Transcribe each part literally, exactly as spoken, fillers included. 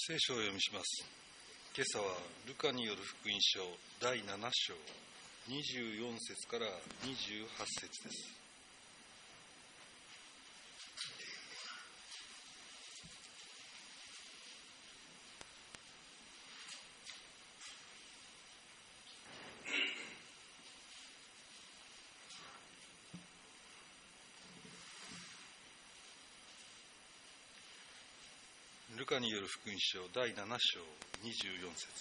聖書を読みします。今朝はルカによる福音書だいなな章にじゅうよん節からにじゅうはち節です。ルカによる福音書だいなな章にじゅうよん節。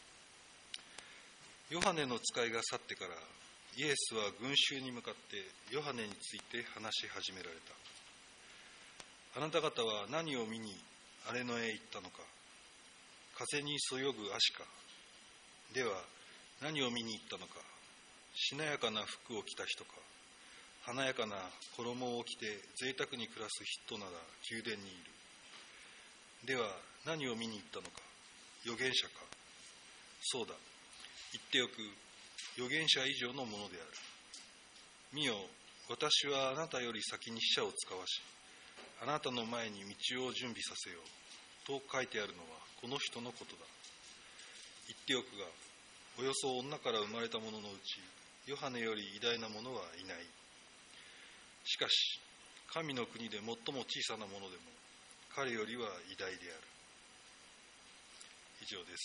ヨハネの使いが去ってからイエスは群衆に向かってヨハネについて話し始められた。あなた方は何を見に荒れ野へ行ったのか。風にそよぐ葦か。では何を見に行ったのか。しなやかな服を着た人か。華やかな衣を着て贅沢に暮らす人なら宮殿にいる。では何を見に行ったのか。預言者か。そうだ、言っておく、預言者以上のものである。見よ、私はあなたより先に使者を使わし、あなたの前に道を準備させようと書いてあるのはこの人のことだ。言っておくが、およそ女から生まれた者のうちヨハネより偉大な者はいない。しかし神の国で最も小さなものでも彼よりは偉大である。以上です。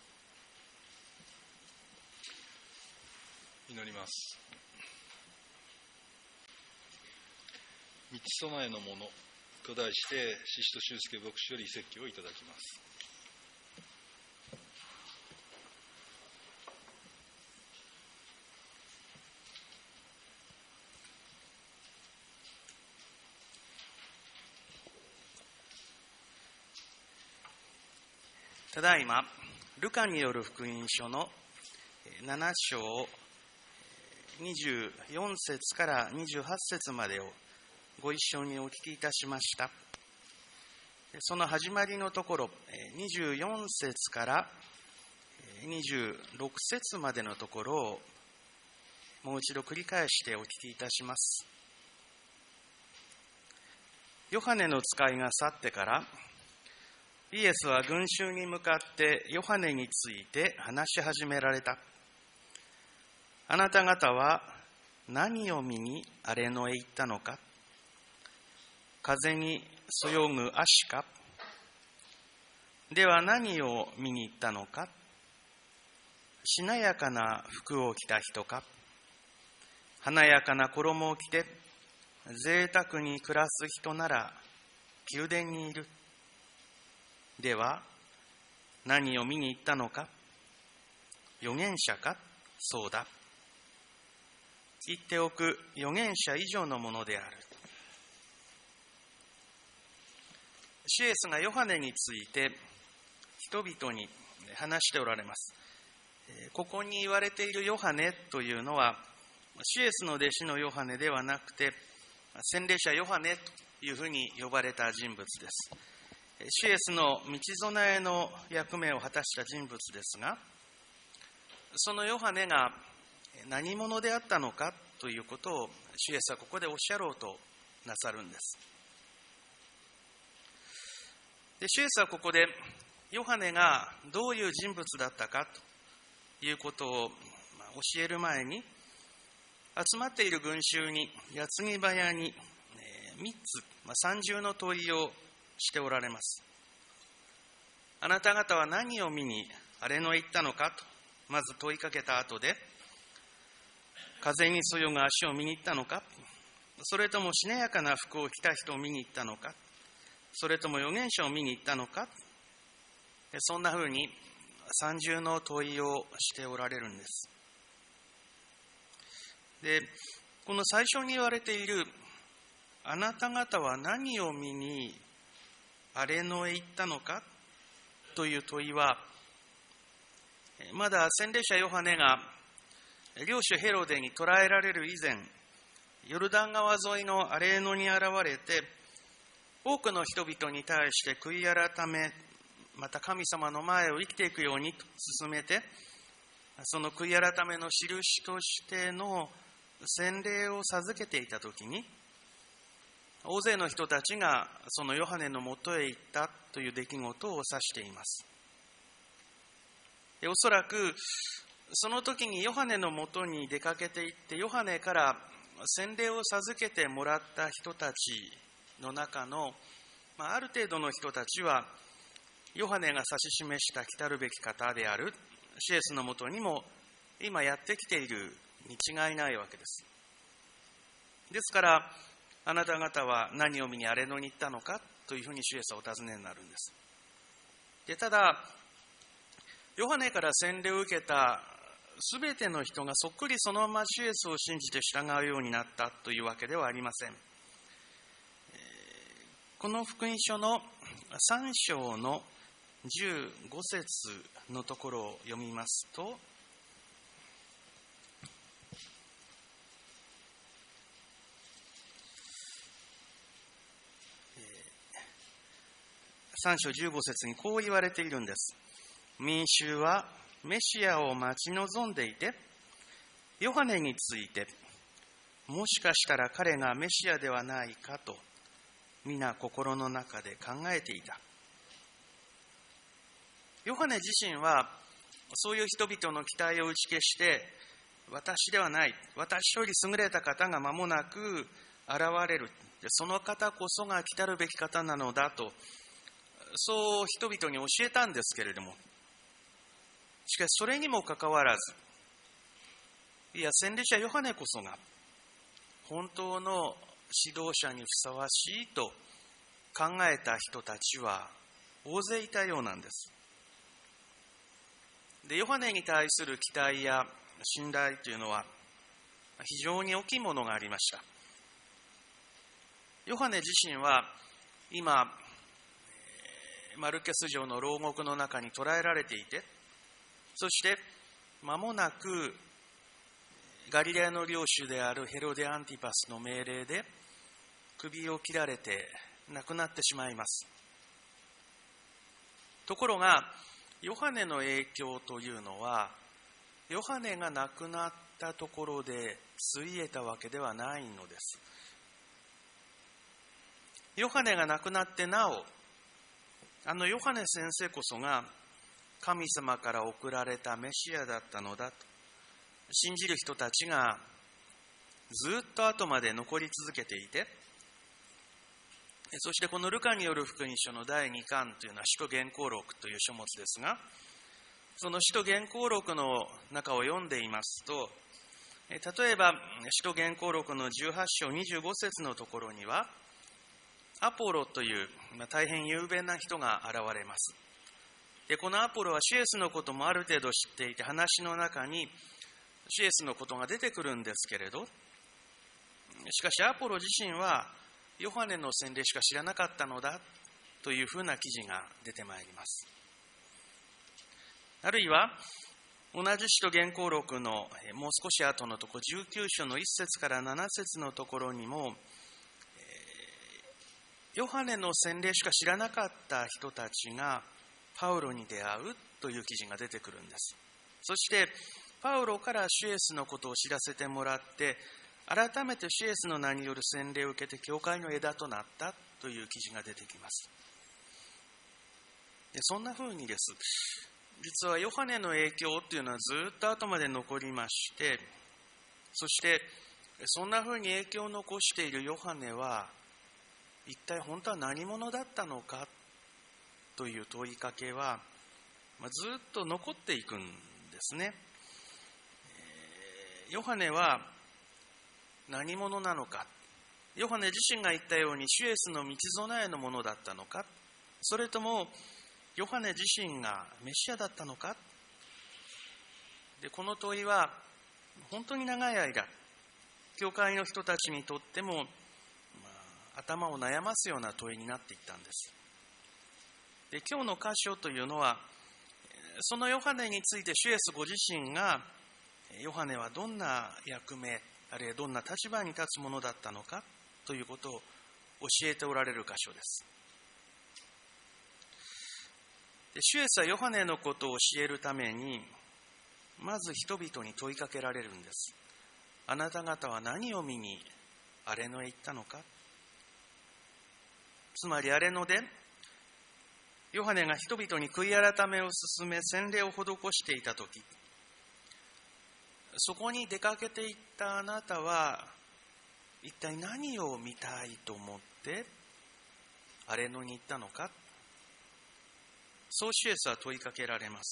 祈ります。道備えのものと題して宍戸修介牧師より説教をいただきます。 ただいまルカによる福音書のなな章にじゅうよん節からにじゅうはち節までをご一緒にお聞きいたしました。その始まりのところにじゅうよん節からにじゅうろく節までのところをもう一度繰り返してお聞きいたします。ヨハネの使いが去ってからイエスは群衆に向かってヨハネについて話し始められた。あなた方は何を見に荒れ野へ行ったのか。風にそよぐ葦か。では何を見に行ったのか。しなやかな服を着た人か。華やかな衣を着て贅沢に暮らす人なら宮殿にいる。では何を見に行ったのか。預言者か。そうだ、言っておく、預言者以上のものである。主イエスがヨハネについて人々に話しておられます。ここに言われているヨハネというのは主イエスの弟子のヨハネではなくて洗礼者ヨハネというふうに呼ばれた人物です。主イエスの道備えの役目を果たした人物ですが、そのヨハネが何者であったのかということを主イエスはここでおっしゃろうとなさるんです。で、主イエスはここでヨハネがどういう人物だったかということを教える前に、集まっている群衆に矢継ぎ早にみっつ、三重の問いをしておられます。あなた方は何を見に荒れ野へ行ったのかとまず問いかけた後で、風にそよぐ足を見に行ったのか、それともしなやかな服を着た人を見に行ったのか、それとも預言者を見に行ったのか、そんなふうに三重の問いをしておられるんです。で、この最初に言われているあなた方は何を見に荒れ野へ行ったのかという問いは、まだ洗礼者ヨハネが領主ヘロデに捕らえられる以前、ヨルダン川沿いの荒れ野に現れて、多くの人々に対して悔い改め、また神様の前を生きていくようにと進めて、その悔い改めの印としての洗礼を授けていたときに、 大勢の人たちがそのヨハネのもとへ行ったという出来事を指しています。でおそらくその時にヨハネのもとに出かけて行ってヨハネから洗礼を授けてもらった人たちの中の、まあ、ある程度の人たちはヨハネが指し示した来たるべき方であるシエスのもとにも今やってきているに違いないわけです。ですからあなた方は何を見に荒れ野に行ったのかというふうにシエスはお尋ねになるんです。でただヨハネから洗礼を受けたすべての人がそっくりそのままシエスを信じて従うようになったというわけではありません。この福音書のさん章のじゅうご節のところを読みますと、さん章じゅうご節にこう言われているんです。民衆はメシアを待ち望んでいて、ヨハネについて、もしかしたら彼がメシアではないかと、皆心の中で考えていた。ヨハネ自身は、そういう人々の期待を打ち消して、私ではない、私より優れた方が間もなく現れる。その方こそが来たるべき方なのだと、そう人々に教えたんですけれども、しかしそれにもかかわらず、いや洗礼者ヨハネこそが本当の指導者にふさわしいと考えた人たちは大勢いたようなんです。で、ヨハネに対する期待や信頼というのは非常に大きいものがありました。ヨハネ自身は今マルケス城の牢獄の中に捕らえられていて、そして間もなくガリレアの領主であるヘロデ・アンティパスの命令で首を切られて亡くなってしまいます。ところがヨハネの影響というのはヨハネが亡くなったところでついえたわけではないのです。ヨハネが亡くなってなお、あのヨハネ先生こそが神様から送られたメシアだったのだと信じる人たちがずっと後まで残り続けていて、そしてこのルカによる福音書のだいにかんというのは使徒言行録という書物ですが、その使徒言行録の中を読んでいますと、例えば使徒言行録のじゅうはち章にじゅうご節のところにはアポロという大変有名な人が現れます。で、このアポロはシエスのこともある程度知っていて、話の中にシエスのことが出てくるんですけれど、しかしアポロ自身はヨハネの洗礼しか知らなかったのだというふうな記事が出てまいります。あるいは同じ使徒言行録のもう少し後のところじゅうきゅう章のいち節からなな節のところにも、ヨハネの洗礼しか知らなかった人たちがパウロに出会うという記事が出てくるんです。そしてパウロからシエスのことを知らせてもらって、改めてシエスの名による洗礼を受けて教会の枝となったという記事が出てきます。で、そんな風にです、実はヨハネの影響というのはずっと後まで残りまして、そしてそんな風に影響を残しているヨハネは一体本当は何者だったのかという問いかけは、まあ、ずっと残っていくんですね。ヨハネは何者なのか、ヨハネ自身が言ったようにシュエスの道備えのものだったのか、それともヨハネ自身がメシアだったのか。で、この問いは本当に長い間教会の人たちにとっても、まあ、頭を悩ますような問いになっていったんです。で、今日の箇所というのはそのヨハネについてシュエスご自身がヨハネはどんな役目、あるいはどんな立場に立つものだったのかということを教えておられる箇所です。で、シュエスはヨハネのことを教えるためにまず人々に問いかけられるんです。あなた方は何を見に荒れ野へ行ったのか。 つまり荒れ野でヨハネが人々に悔い改めを進め洗礼を施していたとき、そこに出かけていったあなたは一体何を見たいと思って荒れ野に行ったのか、そう主イエスは問いかけられます。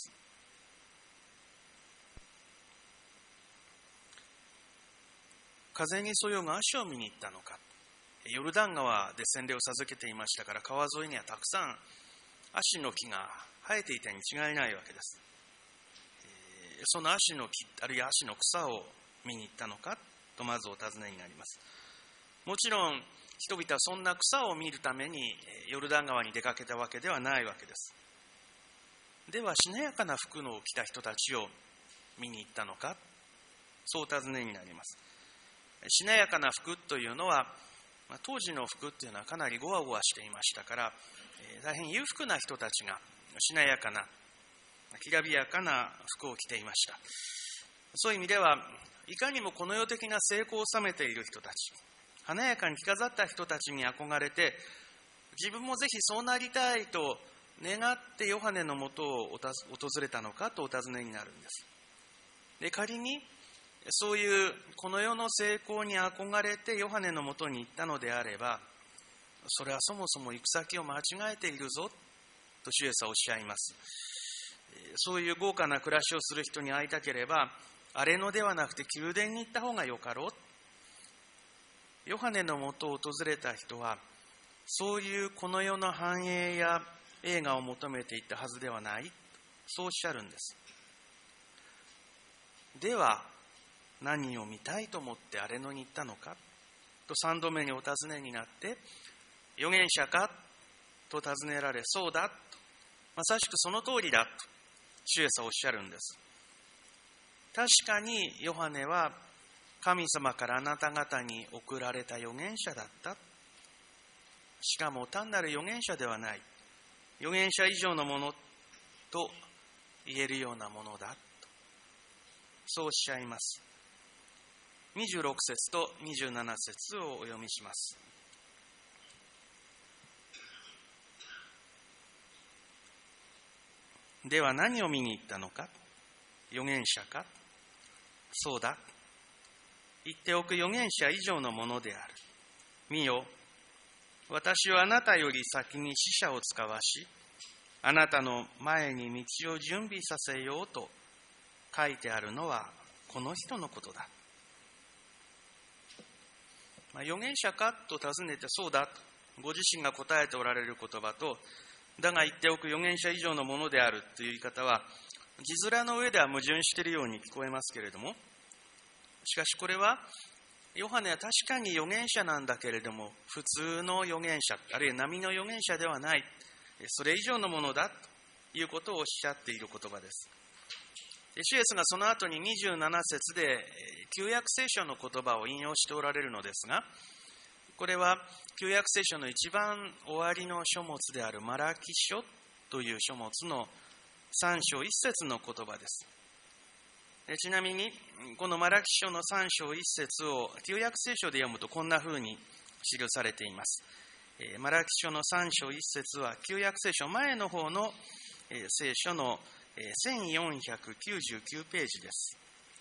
風にそよぐ足を見に行ったのか。ヨルダン川で洗礼を授けていましたから、川沿いにはたくさん葦の木が生えていたに違いないわけです。その葦の木、あるいは葦の草を見に行ったのかとまずお尋ねになります。もちろん人々はそんな草を見るためにヨルダン川に出かけたわけではないわけです。ではしなやかな服を着た人たちを見に行ったのか、そうお尋ねになります。しなやかな服というのは、当時の服というのはかなりゴワゴワしていましたから、大変裕福な人たちがしなやかなきらびやかな服を着ていました。そういう意味ではいかにもこの世的な成功を収めている人たち、華やかに着飾った人たちに憧れて、自分もぜひそうなりたいと願ってヨハネのもとを訪れたのかとお尋ねになるんです。で、仮にそういうこの世の成功に憧れてヨハネのもとに行ったのであれば、それはそもそも行く先を間違えているぞと主イエスはおっしゃいます。そういう豪華な暮らしをする人に会いたければ、荒れ野ではなくて宮殿に行った方がよかろう。ヨハネのもとを訪れた人は、そういうこの世の繁栄や栄華を求めていったはずではない、そうおっしゃるんです。では何を見たいと思って荒れ野に行ったのかと三度目にお尋ねになって、預言者かと尋ねられ、そうだと、まさしくその通りだと主イエスはおっしゃるんです。確かにヨハネは神様からあなた方に送られた預言者だった。しかも単なる預言者ではない、預言者以上のものと言えるようなものだと、そうおっしゃいます。にじゅうろく節とにじゅうなな節をお読みします。では何を見に行ったのか。預言者か。そうだ。言っておく預言者以上のものである。見よ、私はあなたより先に使者を使わし、あなたの前に道を準備させようと書いてあるのはこの人のことだ。まあ、預言者かと尋ねて、そうだとご自身が答えておられる言葉と、だが言っておく預言者以上のものであるという言い方は、字面の上では矛盾しているように聞こえますけれども、しかしこれはヨハネは確かに預言者なんだけれども、普通の預言者、あるいは並の預言者ではない、それ以上のものだということをおっしゃっている言葉です。主イエスがその後ににじゅうなな節で旧約聖書の言葉を引用しておられるのですが、これは旧約聖書の一番終わりの書物であるマラキ書という書物のさん章いち節の言葉です。ちなみにこのマラキ書のさん章いち節を旧約聖書で読むとこんな風に記されています。マラキ書のさん章いち節は旧約聖書前の方の聖書のせんよんひゃくきゅうじゅうきゅうページです。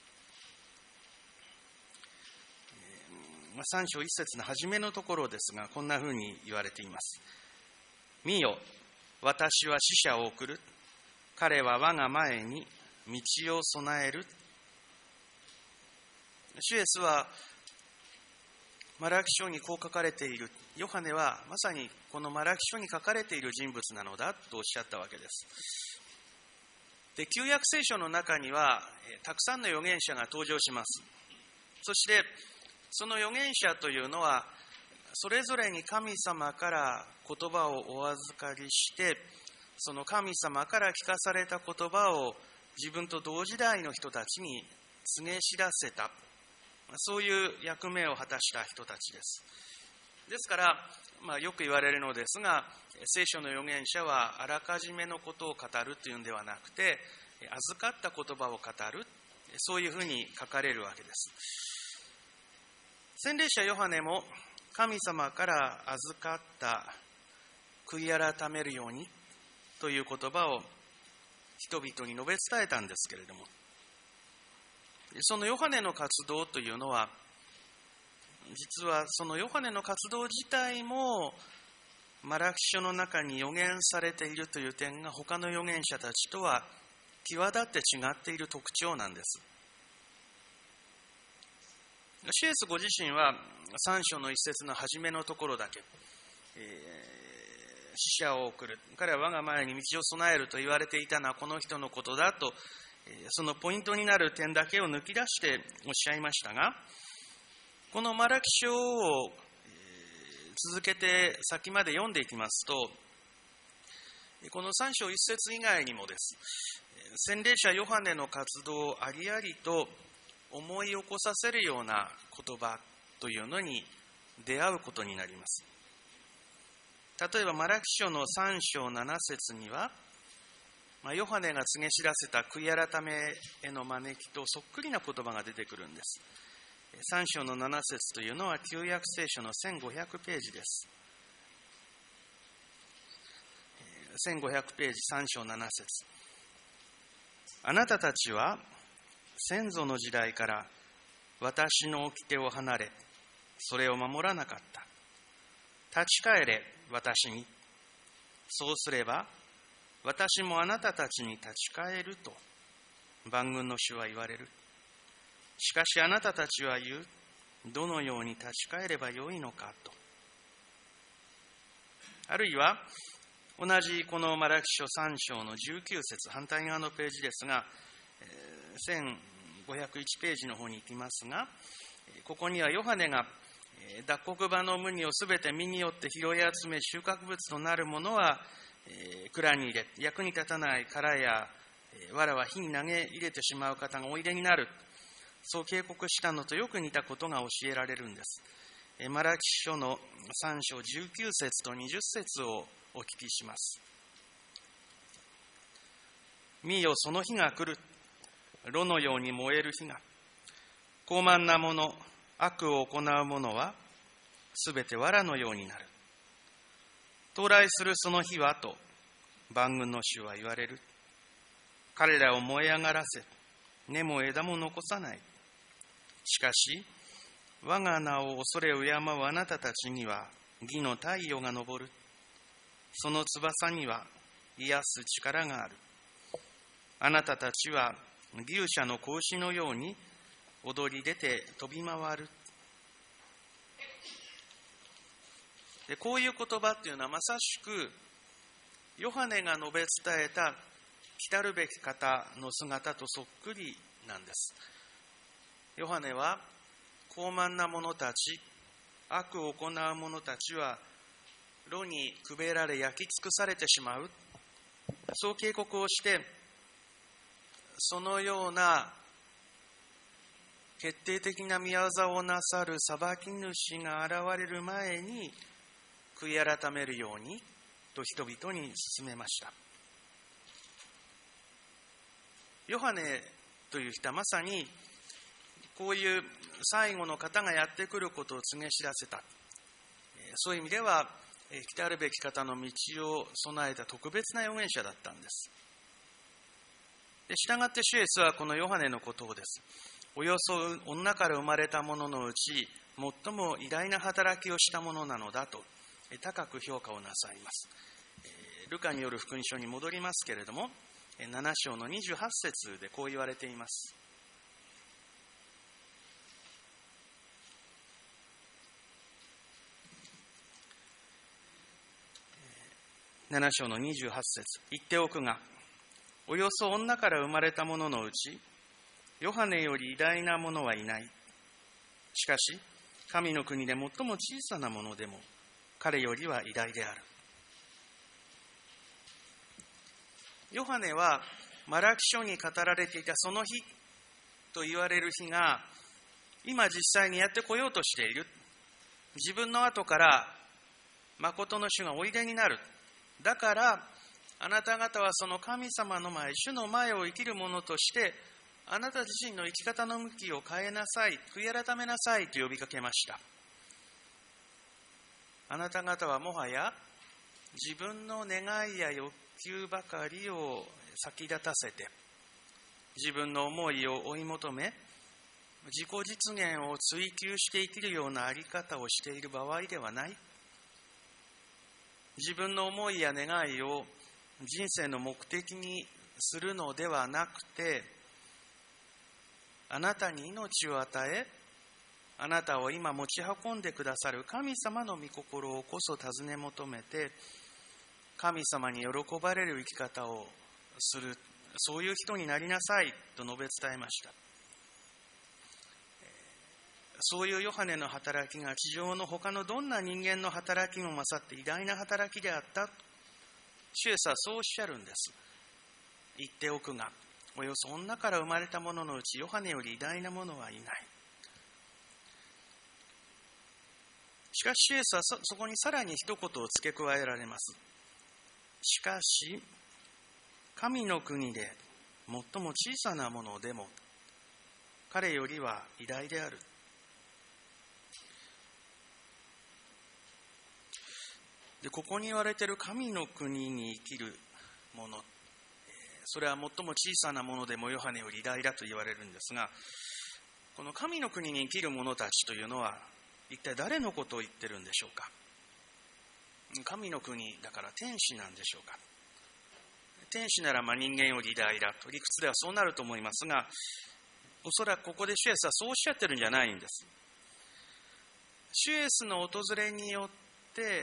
さん章いち節の初めのところですが、こんなふうに言われています。見よ、私は使者を送る。彼は我が前に道を備える。主イエスはマラキ書にこう書かれている。ヨハネはまさにこのマラキ書に書かれている人物なのだとおっしゃったわけです。で、旧約聖書の中にはたくさんの預言者が登場します。そしてその預言者というのはそれぞれに神様から言葉をお預かりして、その神様から聞かされた言葉を自分と同時代の人たちに告げ知らせた、そういう役目を果たした人たちです。ですから、まあ、よく言われるのですが、聖書の預言者はあらかじめのことを語るというんではなくて、預かった言葉を語る、そういうふうに書かれるわけです。洗礼者ヨハネも神様から預かった悔い改めるようにという言葉を人々に述べ伝えたんですけれども、そのヨハネの活動というのは、実はそのヨハネの活動自体もマラキ書の中に予言されているという点が他の預言者たちとは際立って違っている特徴なんです。シエスご自身はさん章の一節の初めのところだけ、えー、使者を送る、彼は我が前に道を備えると言われていたのはこの人のことだと、そのポイントになる点だけを抜き出しておっしゃいましたが、このマラキ書を続けて先まで読んでいきますと、このさん章一節以外にもです、洗礼者ヨハネの活動をありありと思い起こさせるような言葉というのに出会うことになります。例えばマラキ書のさん章なな節には、ヨハネが告げ知らせた悔い改めへの招きとそっくりな言葉が出てくるんです。さん章のなな節というのは旧約聖書のせんごひゃくページです。せんごひゃくページさん章なな節。あなたたちは先祖の時代から私の掟を離れ、それを守らなかった。立ち返れ、私に。そうすれば、私もあなたたちに立ち返ると、万軍の主は言われる。しかしあなたたちは言う。どのように立ち返ればよいのかと。あるいは、同じこのマラキ書さん章のじゅうきゅう節、反対側のページですが、せんごひゃくいちページの方に行きますが、ここにはヨハネが脱穀場の麦をすべて実によって拾い集め、収穫物となるものは蔵に入れ、役に立たない殻や藁は火に投げ入れてしまう方がおいでになる、そう警告したのとよく似たことが教えられるんです。マラキ書のさん章じゅうきゅう節とにじゅう節をお聞きします。見よ、その日が来る。炉のように燃える日が。傲慢な者、悪を行う者は、すべて藁のようになる。到来するその日はと、万軍の主は言われる。彼らを燃え上がらせ、根も枝も残さない。しかし、我が名を恐れ敬うあなたたちには、義の太陽が昇る。その翼には癒す力がある。あなたたちは牛舎の子牛のように踊り出て飛び回る。で、こういう言葉っていうのはまさしくヨハネが述べ伝えた来るべき方の姿とそっくりなんです。ヨハネは傲慢な者たち、悪を行う者たちは炉にくべられ焼き尽くされてしまう、そう警告をして、そのような決定的な御業をなさる裁き主が現れる前に悔い改めるようにと人々に勧めました。ヨハネという人はまさにこういう最後の方がやってくることを告げ知らせた、そういう意味では来たるべき方の道を備えた特別な預言者だったんです。で、従って主イエスはこのヨハネのことをです。およそ女から生まれた者のうち最も偉大な働きをしたものなのだと高く評価をなさいます。ルカによる福音書に戻りますけれども、なな章のにじゅうはち節でこう言われています。なな章のにじゅうはち節、言っておくが、およそ女から生まれた者のうち、ヨハネより偉大な者はいない。しかし、神の国で最も小さな者でも、彼よりは偉大である。ヨハネは、マラキ書に語られていたその日と言われる日が、今実際にやってこようとしている。自分の後から、誠の主がおいでになる。だから、あなた方はその神様の前、主の前を生きる者として、あなた自身の生き方の向きを変えなさい、悔い改めなさいと呼びかけました。あなた方はもはや自分の願いや欲求ばかりを先立たせて、自分の思いを追い求め、自己実現を追求して生きるようなあり方をしている場合ではない。自分の思いや願いを人生の目的にするのではなくて、あなたに命を与え、あなたを今持ち運んでくださる神様の御心をこそ尋ね求めて、神様に喜ばれる生き方をする、そういう人になりなさいと述べ伝えました。そういうヨハネの働きが地上の他のどんな人間の働きも勝って偉大な働きであった。主イエスはそうおっしゃるんです。言っておくが、およそ女から生まれた者のうちヨハネより偉大な者はいない。しかし主イエスは そ, そこにさらに一言を付け加えられます。しかし、神の国で最も小さなものでも彼よりは偉大である。で、ここに言われている神の国に生きるもの、それは最も小さなものでもヨハネより偉大だと言われるんですが、この神の国に生きる者たちというのは一体誰のことを言ってるんでしょうか。神の国だから天使なんでしょうか。天使ならまあ人間より偉大だと理屈ではそうなると思いますが、おそらくここで主イエスはそうおっしゃってるんじゃないんです。主イエスの訪れによって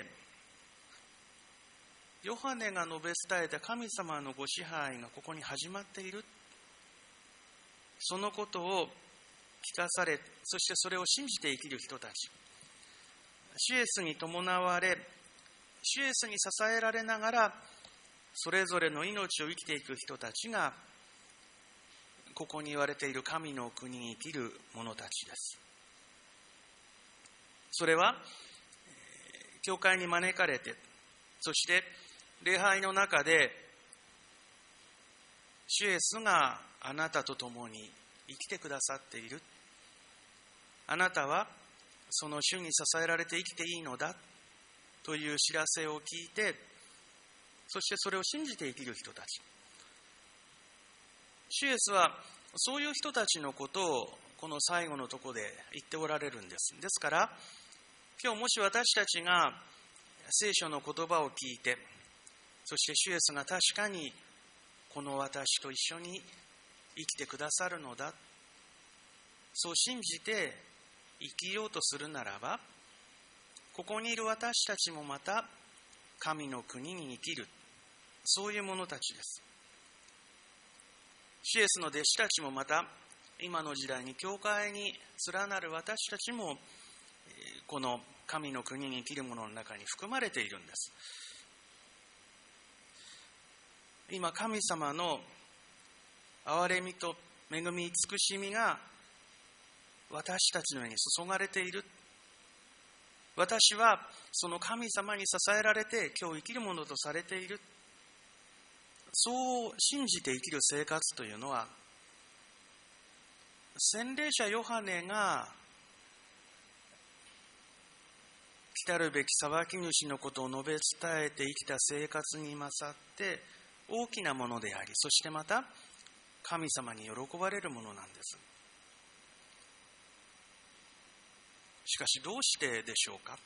ヨハネが述べ伝えた神様のご支配がここに始まっている。そのことを聞かされ、そしてそれを信じて生きる人たち。主イエスに伴われ、主イエスに支えられながら、それぞれの命を生きていく人たちが、ここに言われている神の国に生きる者たちです。それは、教会に招かれて、そして礼拝の中で、主イエスがあなたと共に生きてくださっている。あなたはその主に支えられて生きていいのだという知らせを聞いて、そしてそれを信じて生きる人たち。主イエスはそういう人たちのことをこの最後のところで言っておられるんです。ですから今日もし私たちが聖書の言葉を聞いて、そして主イエスが確かにこの私と一緒に生きてくださるのだ、そう信じて生きようとするならば、ここにいる私たちもまた神の国に生きる、そういう者たちです。主イエスの弟子たちもまた今の時代に教会に連なる私たちもこの神の国に生きる者の中に含まれているんです。今神様の憐れみと恵み慈しみが私たちの上に注がれている。私はその神様に支えられて今日生きるものとされている。そう信じて生きる生活というのは、洗礼者ヨハネが来たるべき裁き主のことを述べ伝えて生きた生活に勝って大きなものであり、そしてまた神様に喜ばれるものなんです。しかしどうしてでしょうか。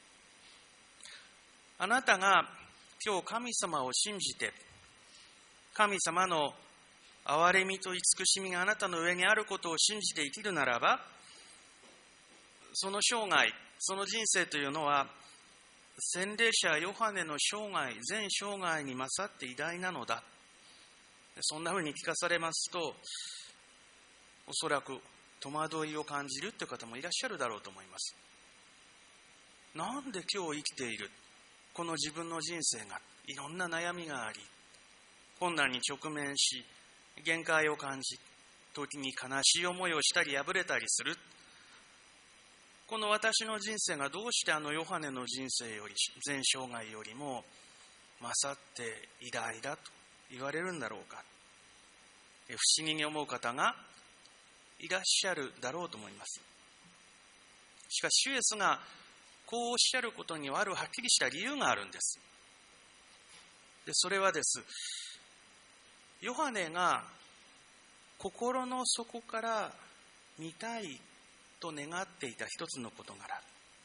あなたが今日神様を信じて、神様の憐れみと慈しみがあなたの上にあることを信じて生きるならば、その生涯、その人生というのは洗礼者ヨハネの生涯、全生涯に勝って偉大なのだ。そんなふうに聞かされますと、おそらく戸惑いを感じるという方もいらっしゃるだろうと思います。なんで今日生きているこの自分の人生がいろんな悩みがあり、困難に直面し、限界を感じ、時に悲しい思いをしたり破れたりする。この私の人生がどうしてあのヨハネの人生より、全生涯よりも勝って偉大だと言われるんだろうか。不思議に思う方がいらっしゃるだろうと思います。しかし主イエスがこうおっしゃることにはあるはっきりした理由があるんです。 で、それはです。ヨハネが心の底から見たいと願っていた一つの事柄。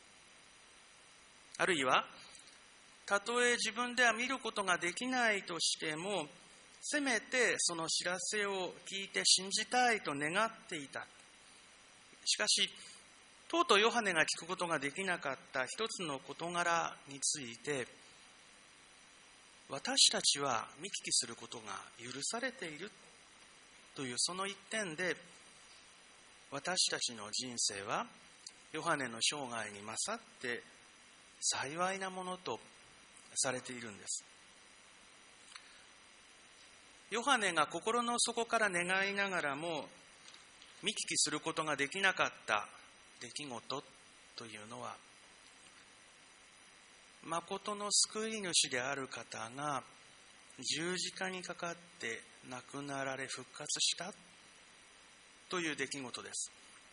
あるいは、たとえ自分では見ることができないとしても、せめてその知らせを聞いて信じたいと願っていた。しかし、とうとうヨハネが聞くことができなかった一つの事柄について、私たちは見聞きすることが許されているというその一点で、私たちの人生はヨハネの生涯に勝って幸いなものとされているんです。ヨハネが心の底から願いながらも見聞きすることができなかった出来事というのは、誠の救い主である方が十字架にかかって亡くなられ復活したという出来事です。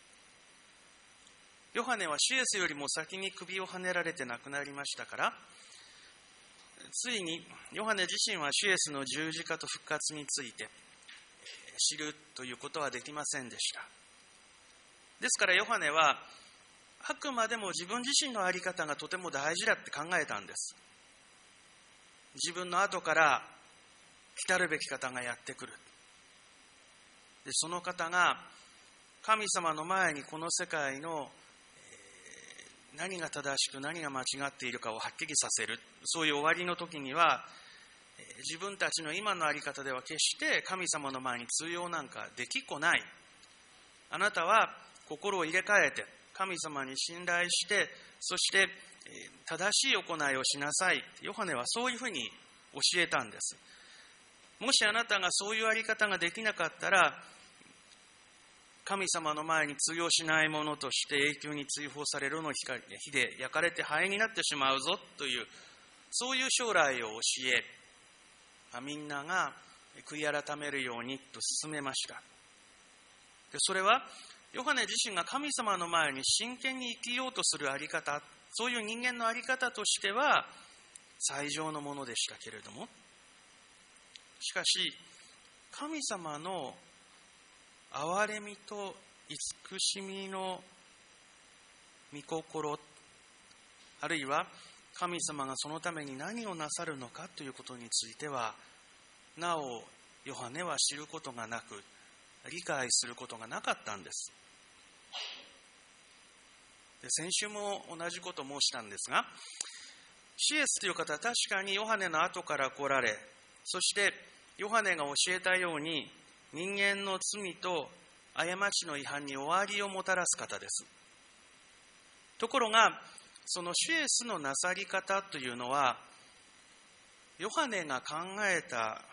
ヨハネは主イエスよりも先に首をはねられて亡くなりましたから、ついにヨハネ自身は主イエスの十字架と復活について知るということはできませんでした。ですからヨハネはあくまでも自分自身の在り方がとても大事だって考えたんです。自分の後から来たるべき方がやってくる。で、その方が神様の前にこの世界の何が正しく何が間違っているかをはっきりさせる。そういう終わりの時には、自分たちの今の在り方では決して神様の前に通用なんかできっこない。あなたは心を入れ替えて神様に信頼して、そして正しい行いをしなさい。ヨハネはそういうふうに教えたんです。もしあなたがそういう在り方ができなかったら、神様の前に通用しないものとして永久に追放されるの火で焼かれて灰になってしまうぞという、そういう将来を教え、みんなが悔い改めるようにと勧めました。で、それはヨハネ自身が神様の前に真剣に生きようとする在り方、そういう人間の在り方としては最上のものでしたけれども、しかし神様の憐れみと慈しみの御心、あるいは神様がそのために何をなさるのかということについては、なおヨハネは知ることがなく、理解することがなかったんです。で、先週も同じことを申したんですが、シエスという方は確かにヨハネの後から来られ、そしてヨハネが教えたように人間の罪と過ちの違反に終わりをもたらす方です。ところが、その主イエスのなさり方というのは、ヨハネが考えた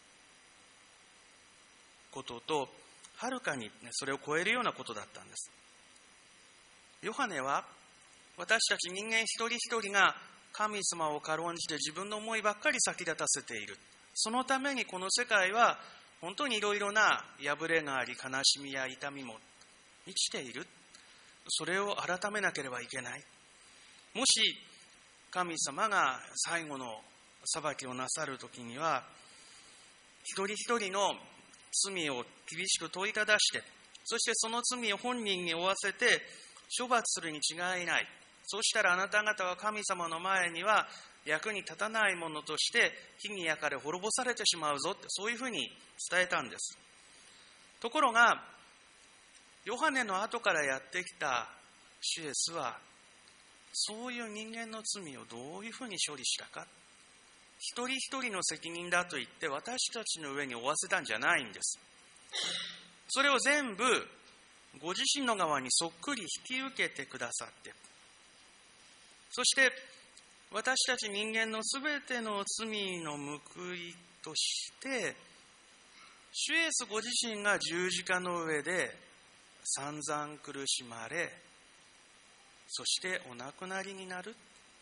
こととはるかにそれを超えるようなことだったんです。ヨハネは私たち人間一人一人が神様を軽んじて自分の思いばっかり先立たせている。そのためにこの世界は本当にいろいろな破れがあり、悲しみや痛みも満ちている。それを改めなければいけない。もし神様が最後の裁きをなさるときには、一人一人の罪を厳しく問いただして、そしてその罪を本人に負わせて処罰するに違いない。そうしたらあなた方は神様の前には役に立たないものとして火に焼かれ滅ぼされてしまうぞって、そういうふうに伝えたんです。ところがヨハネの後からやってきた主イエスは、そういう人間の罪をどういうふうに処理したか、一人一人の責任だと言って私たちの上に負わせたんじゃないんです。それを全部ご自身の側にそっくり引き受けてくださって、そして私たち人間のすべての罪の報いとして、主イエスご自身が十字架の上で散々苦しまれ、そしてお亡くなりになる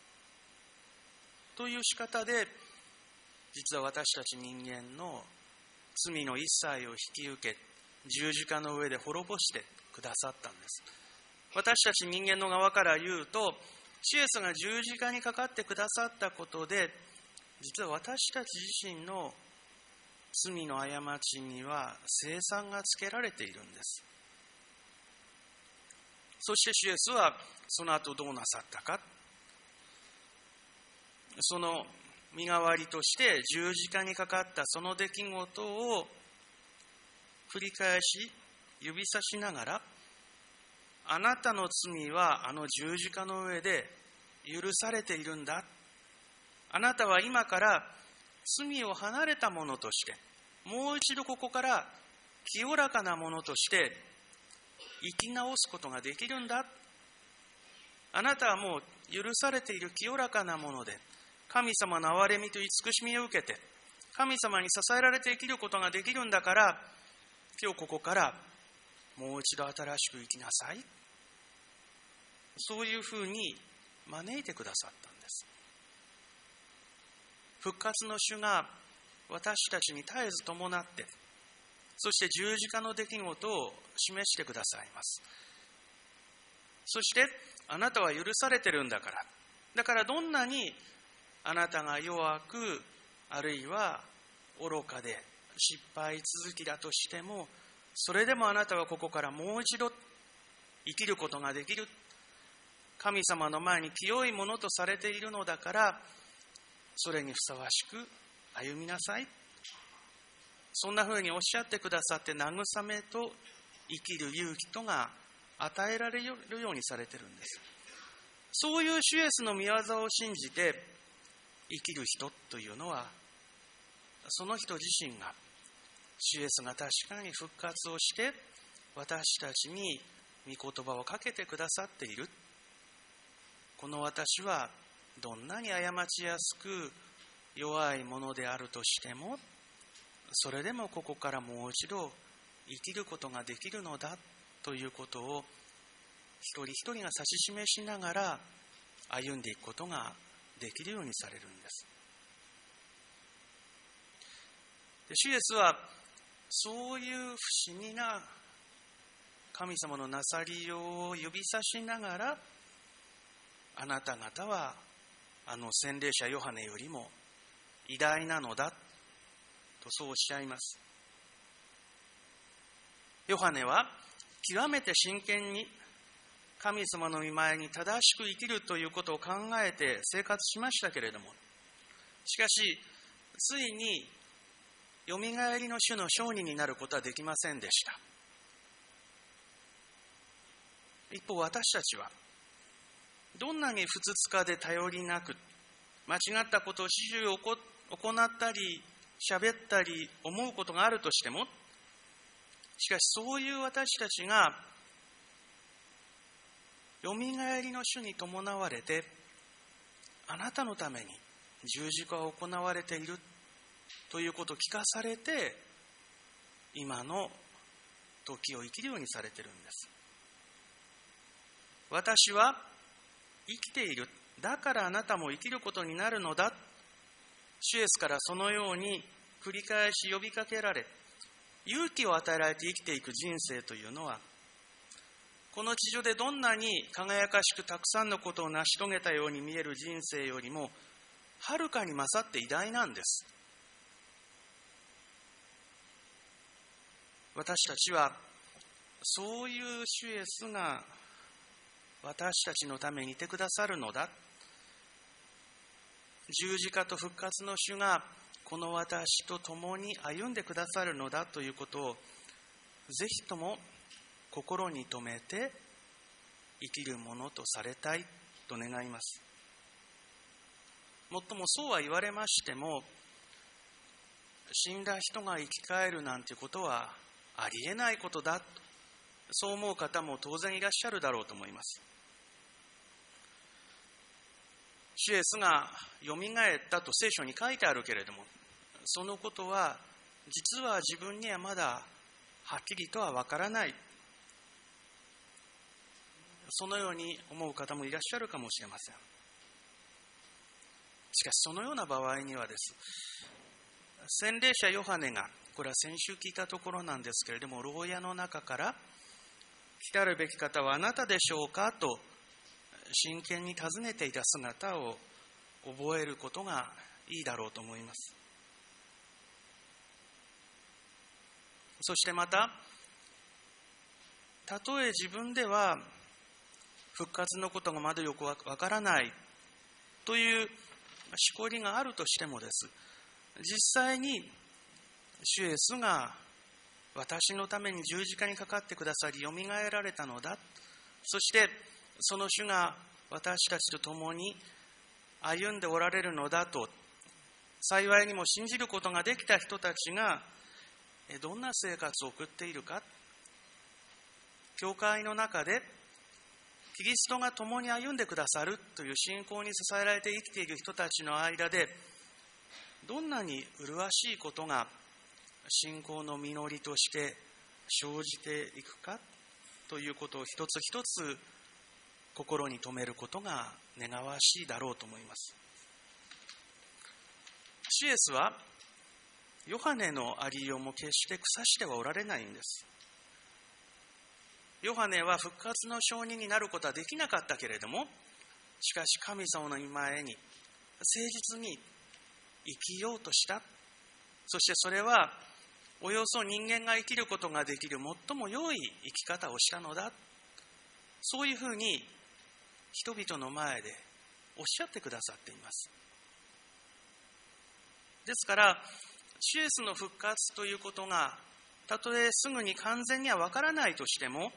という仕方で、実は私たち人間の罪の一切を引き受け、十字架の上で滅ぼしてくださったんです。私たち人間の側から言うと、主イエスが十字架にかかってくださったことで、 実は私たち自身の罪の過ちには清算がつけられているんです。そして主イエスはその後どうなさったか。その身代わりとして十字架にかかったその出来事を繰り返し指さしながら、あなたの罪はあの十字架の上で許されているんだ。あなたは今から罪を離れたものとして、もう一度ここから清らかなものとして生き直すことができるんだ。あなたはもう許されている清らかなもので、神様の憐れみと慈しみを受けて、神様に支えられて生きることができるんだから、今日ここからもう一度新しく生きなさい。そういうふうに招いてくださったんです。復活の主が私たちに絶えず伴って、そして十字架の出来事を示してくださいます。そしてあなたは許されてるんだから、だからどんなにあなたが弱く、あるいは愚かで失敗続きだとしても、それでもあなたはここからもう一度生きることができる。神様の前に清いものとされているのだから、それにふさわしく歩みなさい。そんなふうにおっしゃってくださって、慰めと生きる勇気とが与えられるようにされているんです。そういう主イエスの御業を信じて生きる人というのは、その人自身が主イエスが確かに復活をして私たちに御言葉をかけてくださっている。この私はどんなに過ちやすく弱いものであるとしても、それでもここからもう一度生きることができるのだということを一人一人が指し示しながら歩んでいくことができるようにされるんです。で、主イエスはそういう不思議な神様のなさりようを指さしながら、あなた方はあの洗礼者ヨハネよりも偉大なのだとそうおっしゃいます。ヨハネは極めて真剣に神様の御前に正しく生きるということを考えて生活しましたけれども、しかしついによみがえりの主の証人になることはできませんでした。一方、私たちはどんなにふつつかで頼りなく、間違ったことを始終行ったり喋ったり思うことがあるとしても、しかしそういう私たちがよみがえりの主に伴われて、あなたのために十字架が行われているということを聞かされて、今の時を生きるようにされているんです。私は生きている、だからあなたも生きることになるのだ。主イエスからそのように繰り返し呼びかけられ、勇気を与えられて生きていく人生というのは、この地上でどんなに輝かしくたくさんのことを成し遂げたように見える人生よりもはるかに勝って偉大なんです。私たちはそういう主イエスが私たちのためにいてくださるのだ。十字架と復活の主がこの私と共に歩んでくださるのだということをぜひとも心に留めて生きるものとされたいと願います。もっともそうは言われましても、死んだ人が生き返るなんてことはありえないことだと、そう思う方も当然いらっしゃるだろうと思います。主イエスがよみがえったと聖書に書いてあるけれども、そのことは実は自分にはまだはっきりとはわからない、そのように思う方もいらっしゃるかもしれません。しかしそのような場合にはです、洗礼者ヨハネが、これは先週聞いたところなんですけれども、牢屋の中から来たるべき方はあなたでしょうかと真剣に尋ねていた姿を覚えることがいいだろうと思います。そしてまた、たとえ自分では復活のことがまだよくわからないというしこりがあるとしてもです、実際に主イエスが私のために十字架にかかってくださり、よみがえられたのだ。そしてその主が私たちと共に歩んでおられるのだと、幸いにも信じることができた人たちがどんな生活を送っているか、教会の中でキリストが共に歩んでくださるという信仰に支えられて生きている人たちの間で、どんなに麗しいことが信仰の実りとして生じていくかということを一つ一つ心に留めることが願わしいだろうと思います。主イエスはヨハネのありようも決して腐してはおられないんです。ヨハネは復活の証人になることはできなかったけれども、しかし神様の御前に誠実に生きようとした。そしてそれはおよそ人間が生きることができる最も良い生き方をしたのだ。そういうふうに人々の前でおっしゃってくださっています。ですから主イエスの復活ということがたとえすぐに完全にはわからないとしても、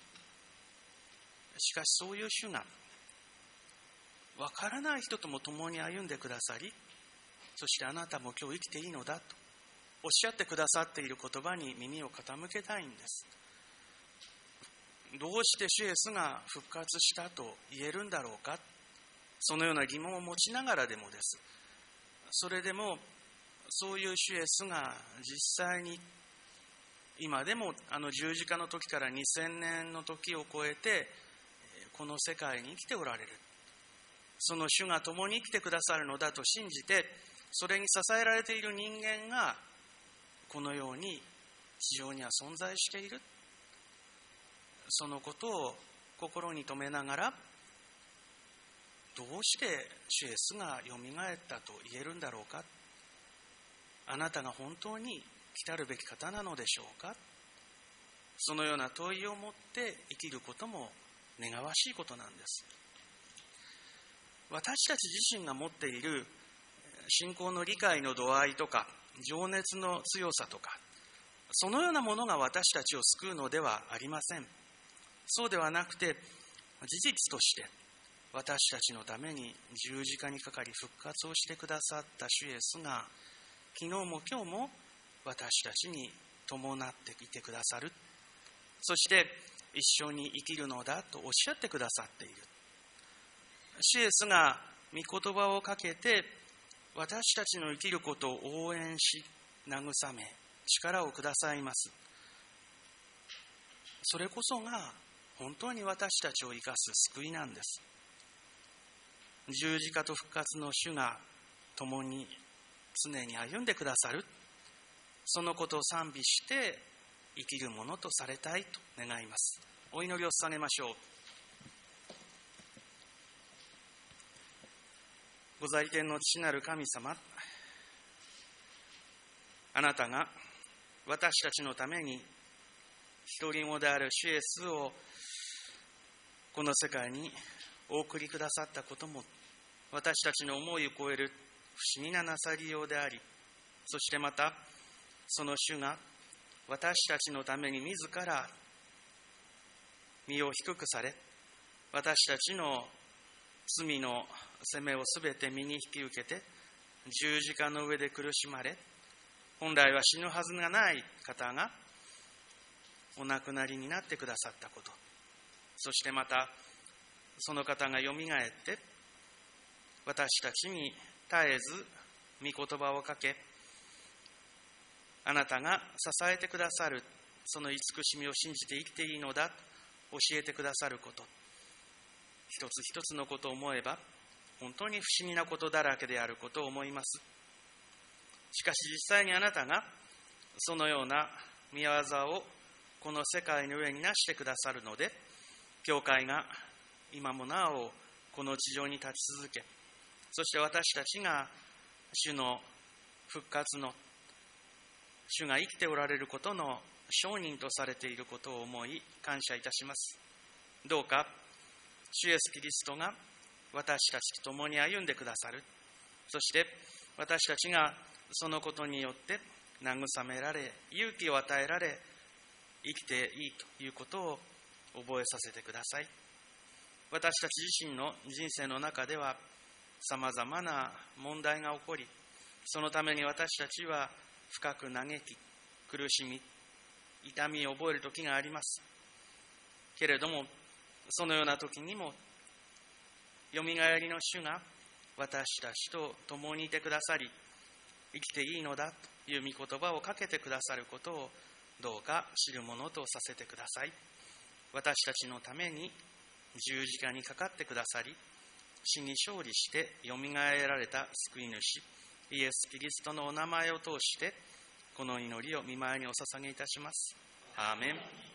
しかしそういう主がわからない人とも共に歩んでくださり、そしてあなたも今日生きていいのだとおっしゃってくださっている言葉に耳を傾けたいんです。どうして主イエスが復活したと言えるんだろうか、そのような疑問を持ちながらでもです、それでもそういう主イエスが実際に今でもあの十字架の時からにせんねんの時を超えてこの世界に生きておられる、その主が共に生きてくださるのだと信じて、それに支えられている人間がこのように地上には存在している、そのことを心に留めながら、どうして主イエスがよみがえったと言えるんだろうか、あなたが本当に来たるべき方なのでしょうか、そのような問いを持って生きることも願わしいことなんです。私たち自身が持っている信仰の理解の度合いとか情熱の強さとか、そのようなものが私たちを救うのではありません。そうではなくて、事実として私たちのために十字架にかかり復活をしてくださった主イエスが、昨日も今日も私たちに伴っていてくださる、そして一緒に生きるのだとおっしゃってくださっている。主イエスが御言葉をかけて私たちの生きることを応援し、慰め、力をくださいます。それこそが本当に私たちを生かす救いなんです。十字架と復活の主が共に常に歩んでくださる、そのことを賛美して生きるものとされたいと願います。お祈りを捧げましょう。ご在天の父なる神様、あなたが私たちのために一人子である主イエスをこの世界にお送りくださったことも、私たちの思いを超える不思議ななさりようであり、そしてまたその主が私たちのために自ら身を低くされ、私たちの罪の責めをすべて身に引き受けて十字架の上で苦しまれ、本来は死ぬはずがない方がお亡くなりになってくださったこと、そしてまたその方がよみがえって私たちに絶えず御言葉をかけ、あなたが支えてくださるその慈しみを信じて生きていいのだと教えてくださること、一つ一つのことを思えば本当に不思議なことだらけであることを思います。しかし実際にあなたがそのような御業をこの世界の上になしてくださるので、教会が今もなおこの地上に立ち続け、そして私たちが主の復活の、主が生きておられることの証人とされていることを思い感謝いたします。どうか主イエスキリストが私たちと共に歩んでくださる、そして私たちがそのことによって慰められ、勇気を与えられ、生きていいということを覚えさせてください。私たち自身の人生の中ではさまざまな問題が起こり、そのために私たちは深く嘆き、苦しみ、痛みを覚える時があります。けれども、そのような時にも、よみがえりの主が私たちと共にいてくださり、生きていいのだという御言葉をかけてくださることをどうか知るものとさせてください。私たちのために十字架にかかってくださり、死に勝利してよみがえられた救い主イエス・キリストのお名前を通してこの祈りを御前にお捧げいたします。アーメン。